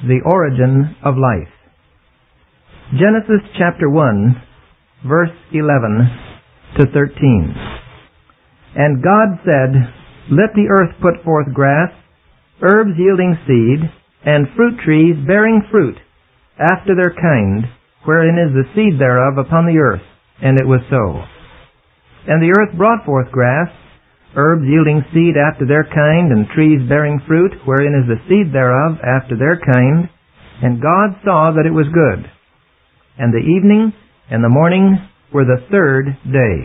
the origin of life. Genesis chapter 1, verse 11 to 13. And God said, Let the earth put forth grass, herbs yielding seed, and fruit trees bearing fruit, after their kind, wherein is the seed thereof upon the earth. And it was so. And the earth brought forth grass, herbs yielding seed after their kind, and trees bearing fruit, wherein is the seed thereof after their kind. And God saw that it was good. And the evening and the morning were the third day.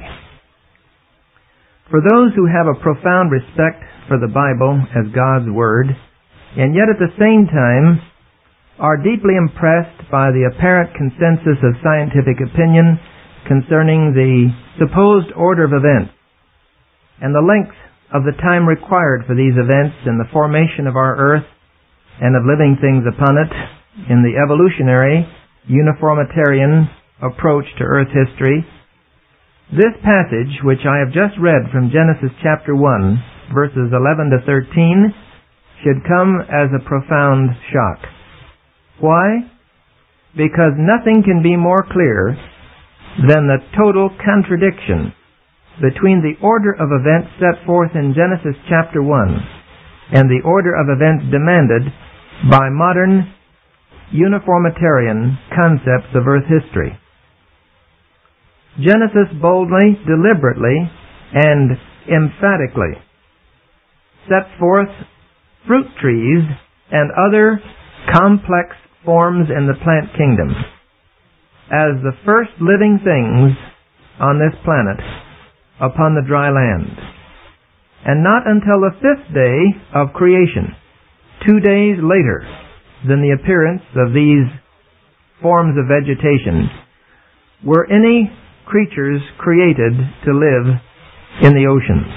For those who have a profound respect for the Bible as God's Word, and yet at the same time are deeply impressed by the apparent consensus of scientific opinion concerning the supposed order of events, and the length of the time required for these events in the formation of our earth and of living things upon it, in the evolutionary, uniformitarian approach to earth history, this passage, which I have just read from Genesis chapter 1, verses 11 to 13, should come as a profound shock. Why? Because nothing can be more clear than the total contradiction between the order of events set forth in Genesis chapter 1 and the order of events demanded by modern uniformitarian concepts of earth history. Genesis boldly, deliberately, and emphatically sets forth fruit trees and other complex forms in the plant kingdom as the first living things on this planet upon the dry land. And not until the fifth day of creation, 2 days later than the appearance of these forms of vegetation, were any creatures created to live in the oceans.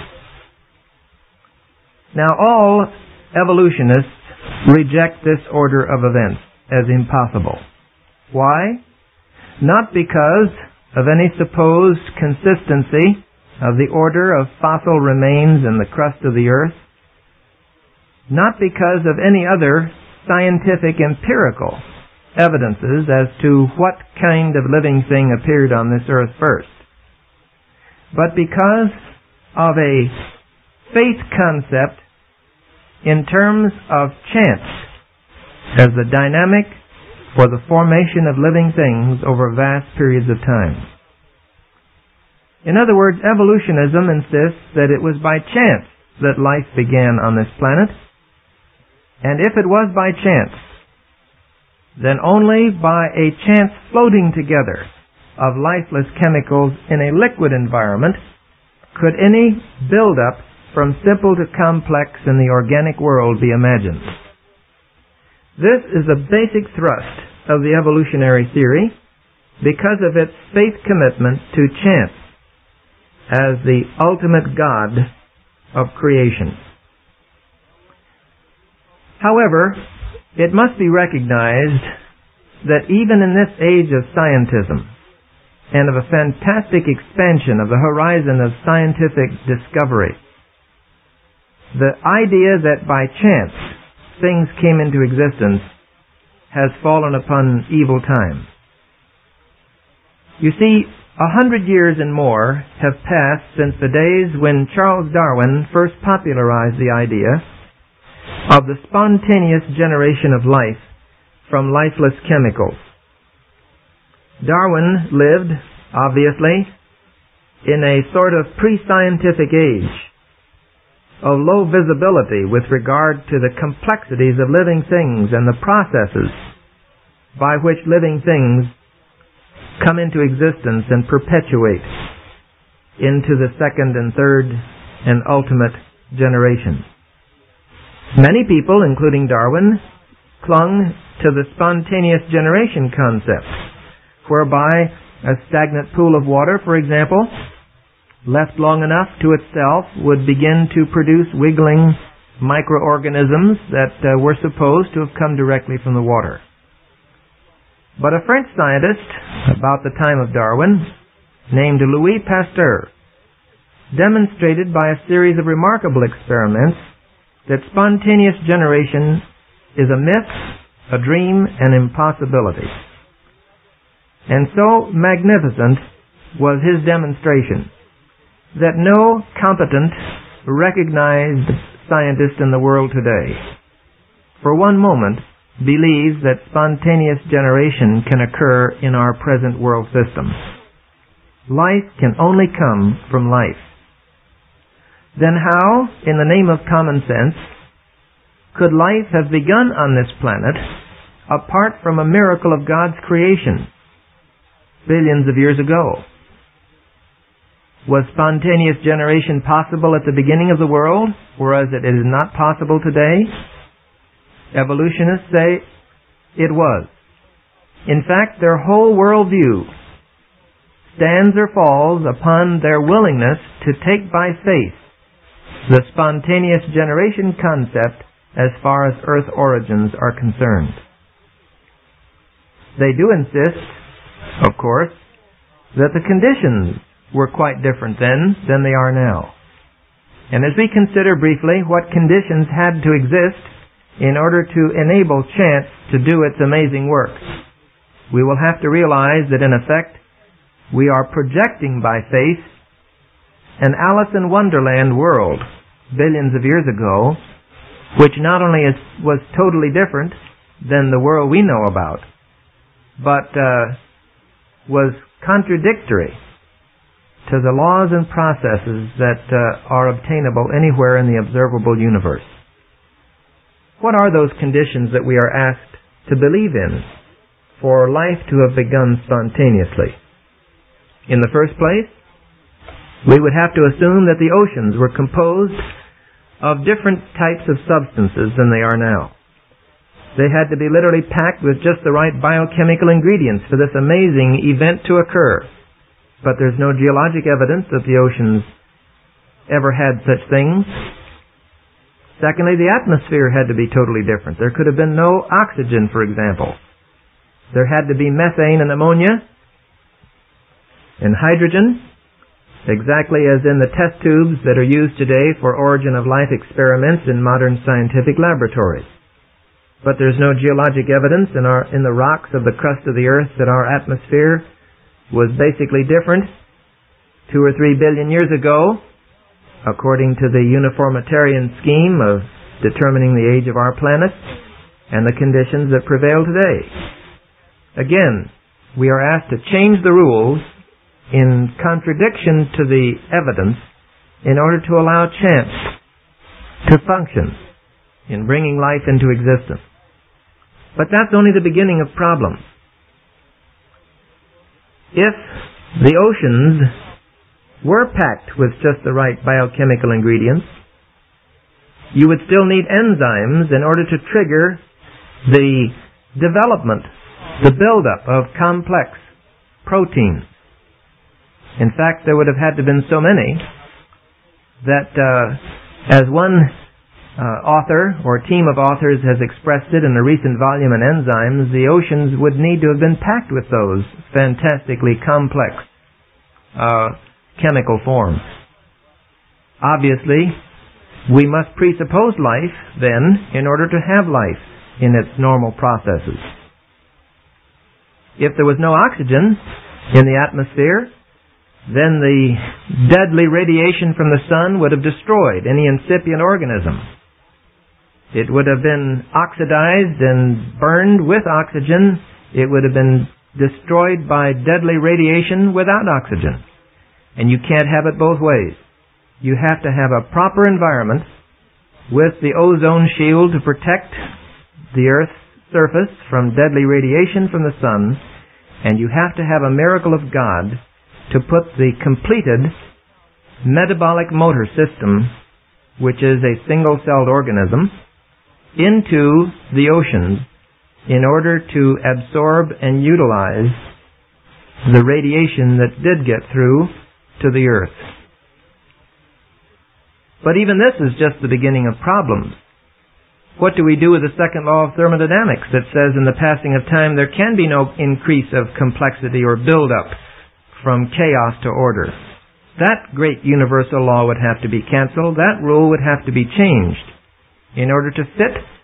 Now, all evolutionists reject this order of events as impossible. Why? Not because of any supposed consistency of the order of fossil remains in the crust of the earth, not because of any other scientific empirical evidences as to what kind of living thing appeared on this earth first, but because of a faith concept in terms of chance as the dynamic for the formation of living things over vast periods of time. In other words, evolutionism insists that it was by chance that life began on this planet, and if it was by chance, then only by a chance floating together of lifeless chemicals in a liquid environment could any build-up from simple to complex in the organic world be imagined. This is the basic thrust of the evolutionary theory because of its faith commitment to chance as the ultimate God of creation. However, it must be recognized that even in this age of scientism and of a fantastic expansion of the horizon of scientific discovery, the idea that by chance things came into existence has fallen upon evil time. You see, 100 years and more have passed since the days when Charles Darwin first popularized the idea of the spontaneous generation of life from lifeless chemicals. Darwin lived, obviously, in a sort of pre-scientific age of low visibility with regard to the complexities of living things and the processes by which living things come into existence and perpetuate into the second and third and ultimate generations. Many people, including Darwin, clung to the spontaneous generation concept, whereby a stagnant pool of water, for example, left long enough to itself, would begin to produce wiggling microorganisms that were supposed to have come directly from the water. But a French scientist, about the time of Darwin, named Louis Pasteur, demonstrated by a series of remarkable experiments that spontaneous generation is a myth, a a dream, an impossibility. And so magnificent was his demonstration that no competent, recognized scientist in the world today, for one moment, believes that spontaneous generation can occur in our present world system. Life can only come from life. Then how, in the name of common sense, could life have begun on this planet apart from a miracle of God's creation billions of years ago? Was spontaneous generation possible at the beginning of the world, whereas it is not possible today? Evolutionists say it was. In fact, their whole worldview stands or falls upon their willingness to take by faith the spontaneous generation concept as far as Earth origins are concerned. They do insist, of course, that the conditions were quite different then than they are now. And as we consider briefly what conditions had to exist in order to enable chance to do its amazing work, we will have to realize that in effect we are projecting by faith an Alice in Wonderland world billions of years ago, which not only was totally different than the world we know about, but was contradictory to the laws and processes that are obtainable anywhere in the observable universe. What are those conditions that we are asked to believe in for life to have begun spontaneously? In the first place, we would have to assume that the oceans were composed of different types of substances than they are now. They had to be literally packed with just the right biochemical ingredients for this amazing event to occur. But there's no geologic evidence that the oceans ever had such things. Secondly, the atmosphere had to be totally different. There could have been no oxygen, for example. There had to be methane and ammonia and hydrogen, exactly as in the test tubes that are used today for origin of life experiments in modern scientific laboratories. But there's no geologic evidence in the rocks of the crust of the earth that our atmosphere was basically different 2 or 3 billion years ago, according to the uniformitarian scheme of determining the age of our planet and the conditions that prevail today. Again, we are asked to change the rules in contradiction to the evidence in order to allow chance to function in bringing life into existence. But that's only the beginning of problems. If the oceans were packed with just the right biochemical ingredients, you would still need enzymes in order to trigger the development, the buildup of complex proteins. In fact, there would have had to have been so many that, as one author or team of authors has expressed it in a recent volume on enzymes, the oceans would need to have been packed with those fantastically complex chemical forms. Obviously, we must presuppose life, then, in order to have life in its normal processes. If there was no oxygen in the atmosphere, then the deadly radiation from the sun would have destroyed any incipient organism. It would have been oxidized and burned with oxygen. It would have been destroyed by deadly radiation without oxygen. And you can't have it both ways. You have to have a proper environment with the ozone shield to protect the Earth's surface from deadly radiation from the sun, and you have to have a miracle of God to put the completed metabolic motor system, which is a single-celled organism, into the oceans in order to absorb and utilize the radiation that did get through to the earth. But even this is just the beginning of problems. What do we do with the second law of thermodynamics that says in the passing of time there can be no increase of complexity or build-up from chaos to order? That great universal law would have to be canceled. That rule would have to be changed in order to fit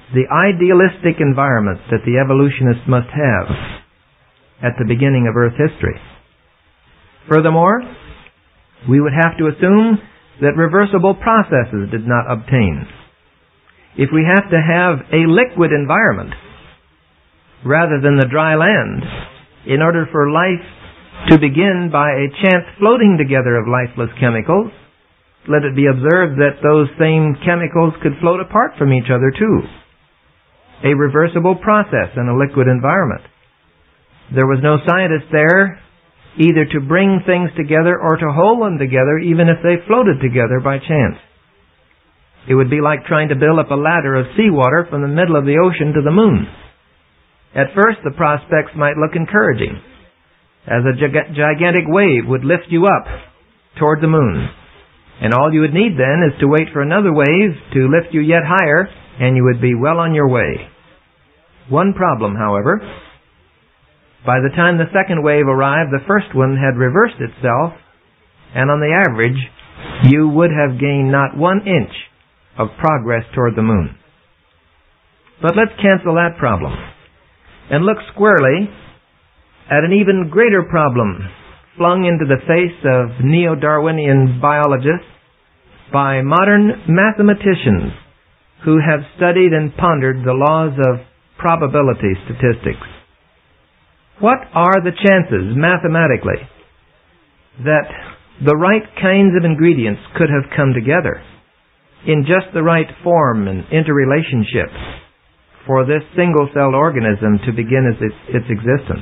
the idealistic environment that the evolutionists must have at the beginning of Earth history. Furthermore, we would have to assume that reversible processes did not obtain. If we have to have a liquid environment rather than the dry land in order for life to begin by a chance floating together of lifeless chemicals, let it be observed that those same chemicals could float apart from each other too. A reversible process in a liquid environment. There was no scientist there either to bring things together or to hold them together even if they floated together by chance. It would be like trying to build up a ladder of seawater from the middle of the ocean to the moon. At first, the prospects might look encouraging, as a gigantic wave would lift you up toward the moon. And all you would need then is to wait for another wave to lift you yet higher, and you would be well on your way. One problem, however: by the time the second wave arrived, the first one had reversed itself, and on the average, you would have gained not 1 inch of progress toward the moon. But let's cancel that problem and look squarely at an even greater problem flung into the face of neo-Darwinian biologists by modern mathematicians who have studied and pondered the laws of probability statistics. What are the chances, mathematically, that the right kinds of ingredients could have come together in just the right form and interrelationship for this single-celled organism to begin its existence?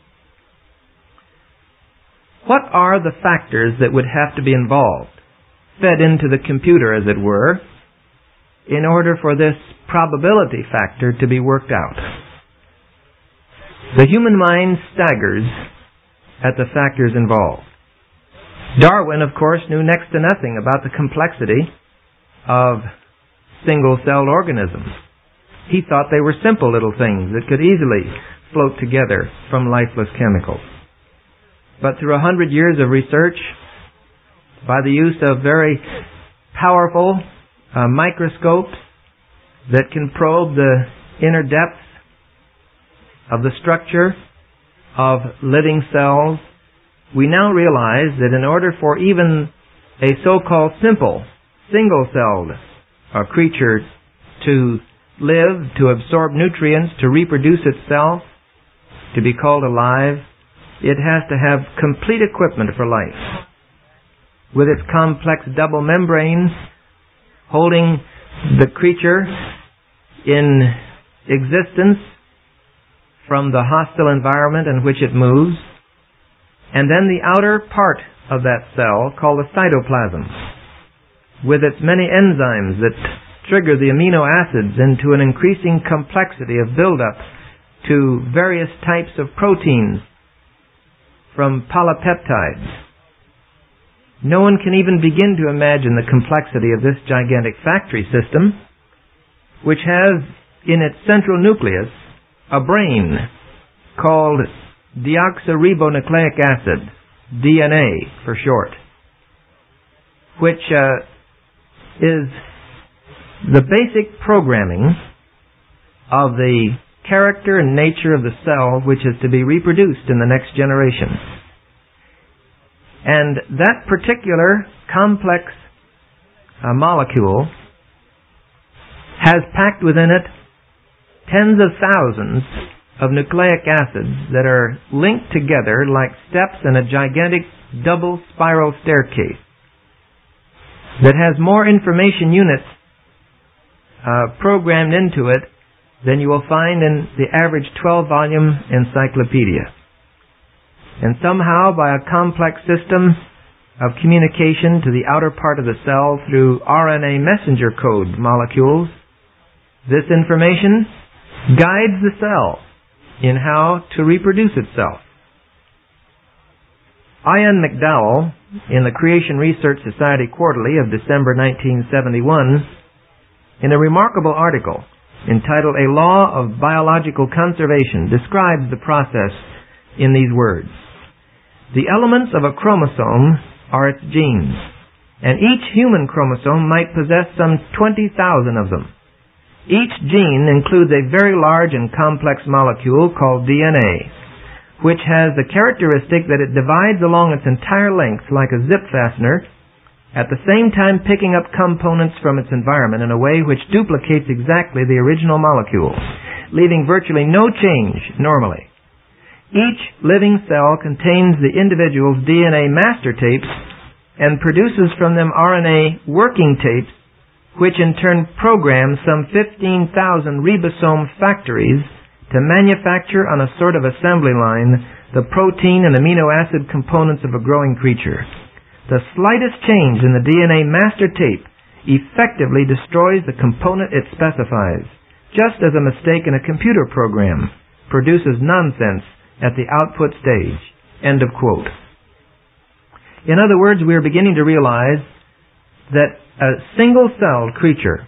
What are the factors that would have to be involved, fed into the computer, as it were, in order for this probability factor to be worked out? The human mind staggers at the factors involved. Darwin, of course, knew next to nothing about the complexity of single-celled organisms. He thought they were simple little things that could easily float together from lifeless chemicals. But through 100 years of research, by the use of very powerful microscopes that can probe the inner depths of the structure of living cells, we now realize that in order for even a so-called simple, single-celled creature to live, to absorb nutrients, to reproduce itself, to be called alive, it has to have complete equipment for life, with its complex double membrane holding the creature in existence from the hostile environment in which it moves, and then the outer part of that cell called the cytoplasm, with its many enzymes that trigger the amino acids into an increasing complexity of buildup to various types of proteins from polypeptides. No one can even begin to imagine the complexity of this gigantic factory system, which has in its central nucleus a brain called deoxyribonucleic acid, DNA for short, which is the basic programming of the character and nature of the cell which is to be reproduced in the next generation. And that particular complex molecule has packed within it tens of thousands of nucleic acids that are linked together like steps in a gigantic double spiral staircase that has more information units programmed into it than you will find in the average 12-volume encyclopedia. And somehow, by a complex system of communication to the outer part of the cell through RNA messenger code molecules, this information guides the cell in how to reproduce itself. Ian McDowell, in the Creation Research Society Quarterly of December 1971, in a remarkable article entitled A Law of Biological Conservation, describes the process in these words. The elements of a chromosome are its genes, and each human chromosome might possess some 20,000 of them. Each gene includes a very large and complex molecule called DNA, which has the characteristic that it divides along its entire length like a zip fastener, at the same time picking up components from its environment in a way which duplicates exactly the original molecule, leaving virtually no change normally. Each living cell contains the individual's DNA master tapes and produces from them RNA working tapes, which in turn program some 15,000 ribosome factories to manufacture on a sort of assembly line the protein and amino acid components of a growing creature. The slightest change in the DNA master tape effectively destroys the component it specifies, just as a mistake in a computer program produces nonsense at the output stage. End of quote. In other words, we are beginning to realize that a single-celled creature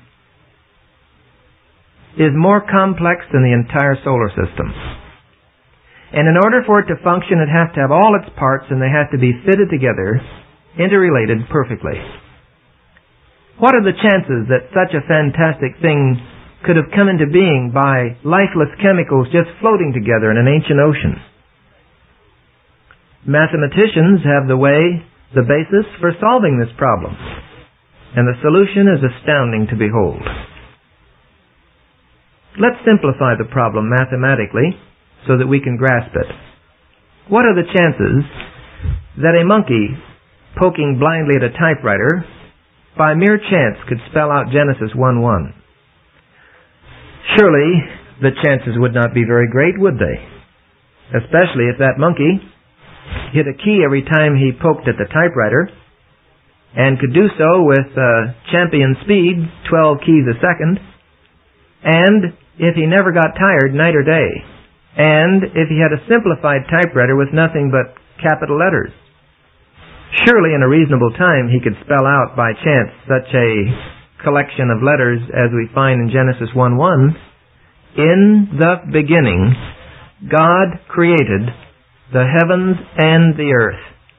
is more complex than the entire solar system. And in order for it to function, it has to have all its parts, and they have to be fitted together, interrelated perfectly. What are the chances that such a fantastic thing could have come into being by lifeless chemicals just floating together in an ancient ocean? Mathematicians have the basis for solving this problem, and the solution is astounding to behold. Let's simplify the problem mathematically so that we can grasp it. What are the chances that a monkey poking blindly at a typewriter by mere chance could spell out Genesis 1:1? Surely the chances would not be very great, would they? Especially if that monkey hit a key every time he poked at the typewriter, and could do so with champion speed, 12 keys a second, and if he never got tired night or day, and if he had a simplified typewriter with nothing but capital letters. Surely in a reasonable time he could spell out by chance such a collection of letters as we find in Genesis 1:1. In the beginning, God created the heavens and the earth.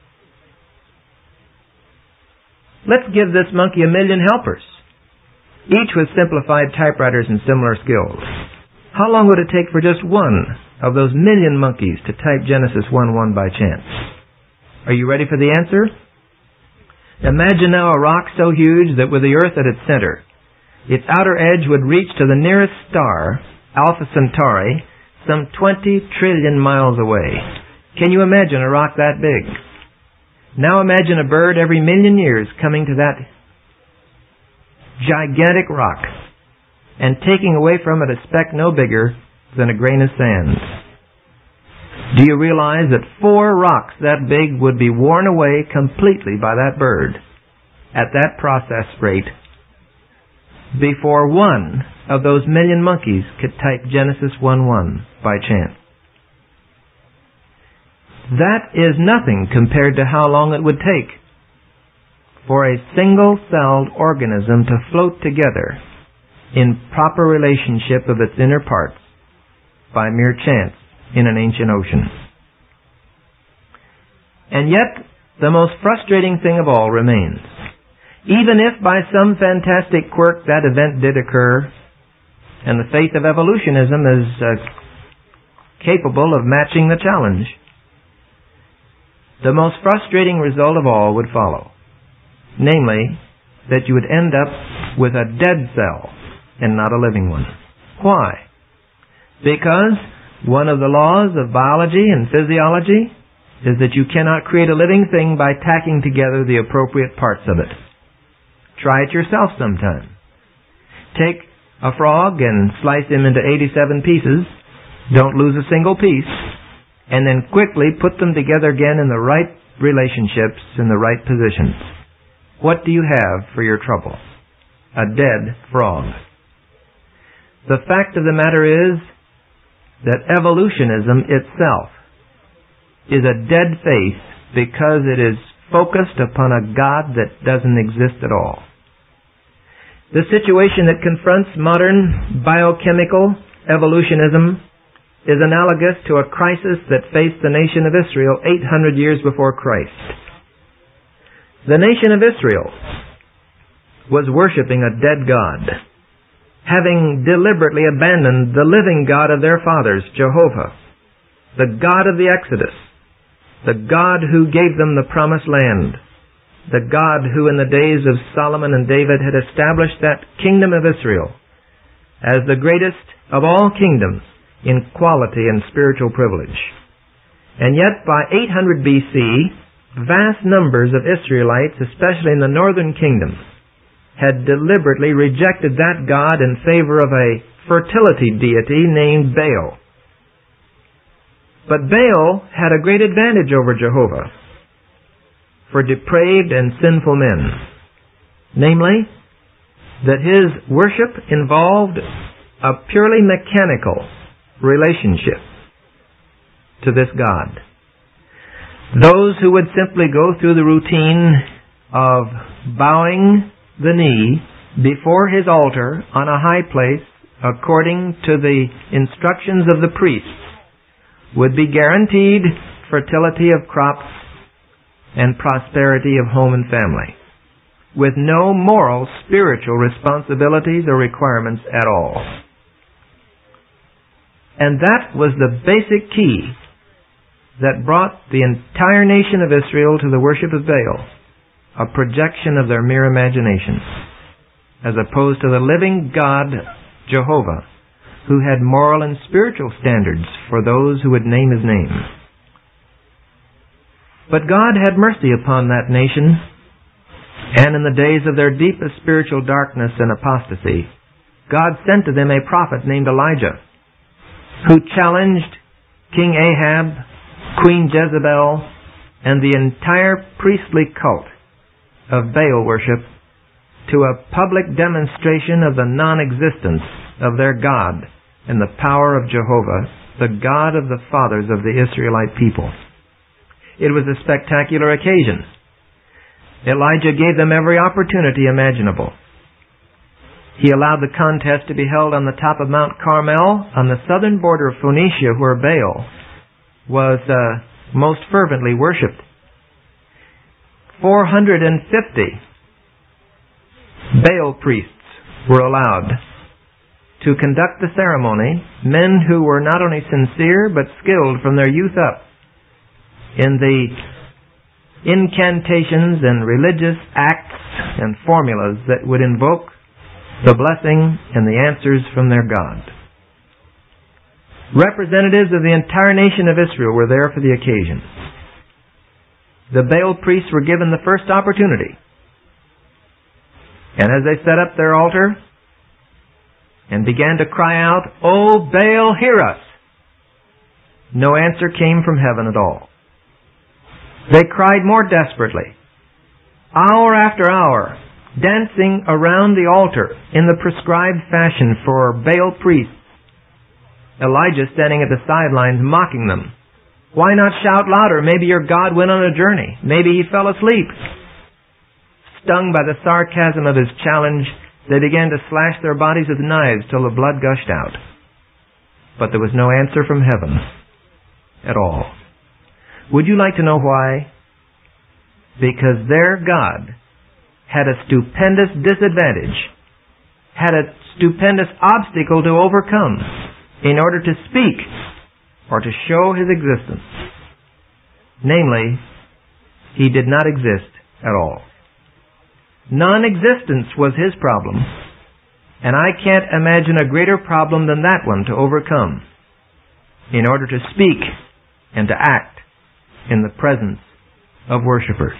Let's give this monkey 1,000,000 helpers, each with simplified typewriters and similar skills. How long would it take for just one of those 1,000,000 monkeys to type Genesis 1:1 by chance? Are you ready for the answer? Imagine now a rock so huge that with the earth at its center, its outer edge would reach to the nearest star, Alpha Centauri, some 20 trillion miles away. Can you imagine a rock that big? Now imagine a bird every 1,000,000 years coming to that gigantic rock and taking away from it a speck no bigger than a grain of sand. Do you realize that 4 rocks that big would be worn away completely by that bird at that process rate before one of those 1,000,000 monkeys could type Genesis 1:1 by chance? That is nothing compared to how long it would take for a single-celled organism to float together in proper relationship of its inner parts by mere chance in an ancient ocean. And yet, the most frustrating thing of all remains. Even if by some fantastic quirk that event did occur, and the faith of evolutionism is capable of matching the challenge, the most frustrating result of all would follow. Namely, that you would end up with a dead cell and not a living one. Why? Because one of the laws of biology and physiology is that you cannot create a living thing by tacking together the appropriate parts of it. Try it yourself sometime. Take a frog and slice him into 87 pieces. Don't lose a single piece. And then quickly put them together again in the right relationships, in the right positions. What do you have for your trouble? A dead frog. The fact of the matter is that evolutionism itself is a dead faith because it is focused upon a God that doesn't exist at all. The situation that confronts modern biochemical evolutionism is analogous to a crisis that faced the nation of Israel 800 years before Christ. The nation of Israel was worshiping a dead God, having deliberately abandoned the living God of their fathers, Jehovah, the God of the Exodus, the God who gave them the promised land, the God who in the days of Solomon and David had established that kingdom of Israel as the greatest of all kingdoms in quality and spiritual privilege. And yet by 800 BC, vast numbers of Israelites, especially in the northern kingdom, had deliberately rejected that God in favor of a fertility deity named Baal. But Baal had a great advantage over Jehovah for depraved and sinful men. Namely, that his worship involved a purely mechanical relationship to this God. Those who would simply go through the routine of bowing the knee before his altar on a high place according to the instructions of the priests would be guaranteed fertility of crops and prosperity of home and family, with no moral, spiritual responsibilities or requirements at all. And that was the basic key that brought the entire nation of Israel to the worship of Baal, a projection of their mere imagination, as opposed to the living God, Jehovah, who had moral and spiritual standards for those who would name his name. But God had mercy upon that nation, and in the days of their deepest spiritual darkness and apostasy, God sent to them a prophet named Elijah, who challenged King Ahab, Queen Jezebel, and the entire priestly cult of Baal worship to a public demonstration of the non-existence of their God and the power of Jehovah, the God of the fathers of the Israelite people. It was a spectacular occasion. Elijah gave them every opportunity imaginable. He allowed the contest to be held on the top of Mount Carmel on the southern border of Phoenicia, where Baal was most fervently worshipped. 450 Baal priests were allowed to conduct the ceremony, men who were not only sincere but skilled from their youth up in the incantations and religious acts and formulas that would invoke the blessing and the answers from their God. Representatives of the entire nation of Israel were there for the occasion. The Baal priests were given the first opportunity. And as they set up their altar and began to cry out, "O Baal, hear us!" no answer came from heaven at all. They cried more desperately, hour after hour, dancing around the altar in the prescribed fashion for Baal priests. Elijah standing at the sidelines mocking them. "Why not shout louder? Maybe your God went on a journey. Maybe he fell asleep." Stung by the sarcasm of his challenge, they began to slash their bodies with knives till the blood gushed out. But there was no answer from heaven at all. Would you like to know why? Because their God had a stupendous disadvantage, had a stupendous obstacle to overcome in order to speak or to show his existence. Namely, he did not exist at all. Non-existence was his problem, and I can't imagine a greater problem than that one to overcome in order to speak and to act in the presence of worshipers.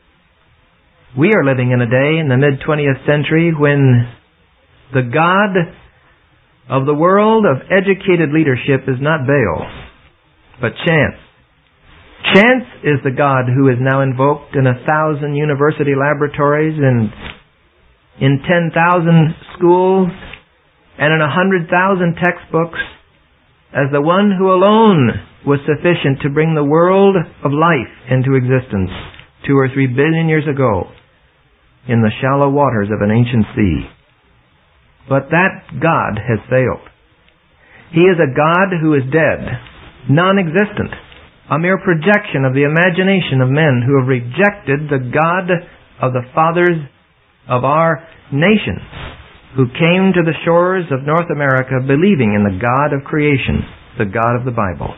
We are living in a day in the mid-20th century when the God of the world of educated leadership is not Baal, but chance. Chance is the God who is now invoked in 1,000 university laboratories and in 10,000 schools and in 100,000 textbooks as the one who alone was sufficient to bring the world of life into existence 2 or 3 billion years ago in the shallow waters of an ancient sea. But that God has failed. He is a God who is dead, non-existent, a mere projection of the imagination of men who have rejected the God of the fathers of our nation who came to the shores of North America believing in the God of creation, the God of the Bible.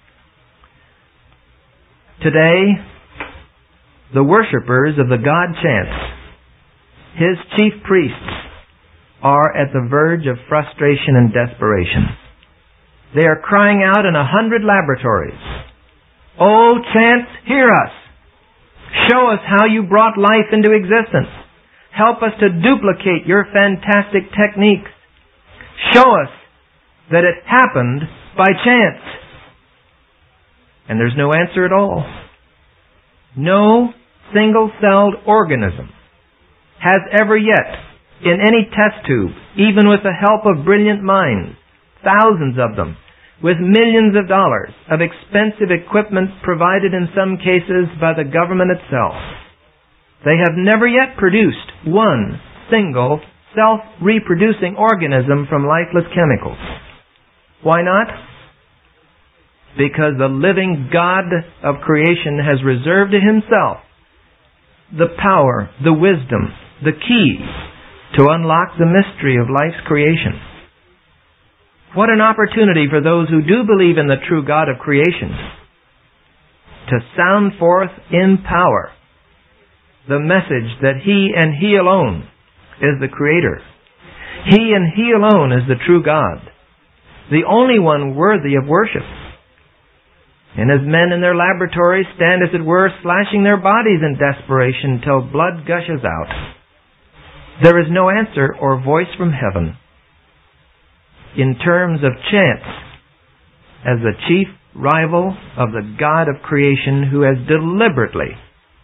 Today, the worshippers of the God Chance, his chief priests, are at the verge of frustration and desperation. They are crying out in 100 laboratories, "Oh, Chance, hear us! Show us how you brought life into existence. Help us to duplicate your fantastic techniques. Show us that it happened by chance." And there's no answer at all. No single-celled organism has ever yet, in any test tube, even with the help of brilliant minds, thousands of them, with millions of dollars of expensive equipment provided in some cases by the government itself, they have never yet produced one single self-reproducing organism from lifeless chemicals. Why not? Because the living God of creation has reserved to himself the power, the wisdom, the keys to unlock the mystery of life's creation. What an opportunity for those who do believe in the true God of creation to sound forth in power the message that he and he alone is the Creator. He and he alone is the true God, the only one worthy of worship. And as men in their laboratories stand, as it were, slashing their bodies in desperation till blood gushes out, there is no answer or voice from heaven in terms of chance as the chief rival of the God of creation, who has deliberately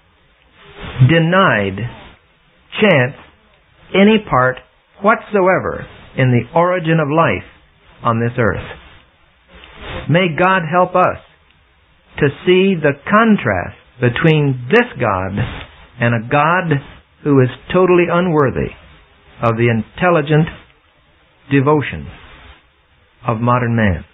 denied chance any part whatsoever in the origin of life on this earth. May God help us to see the contrast between this God and a God who is totally unworthy of the intelligent devotion of modern man.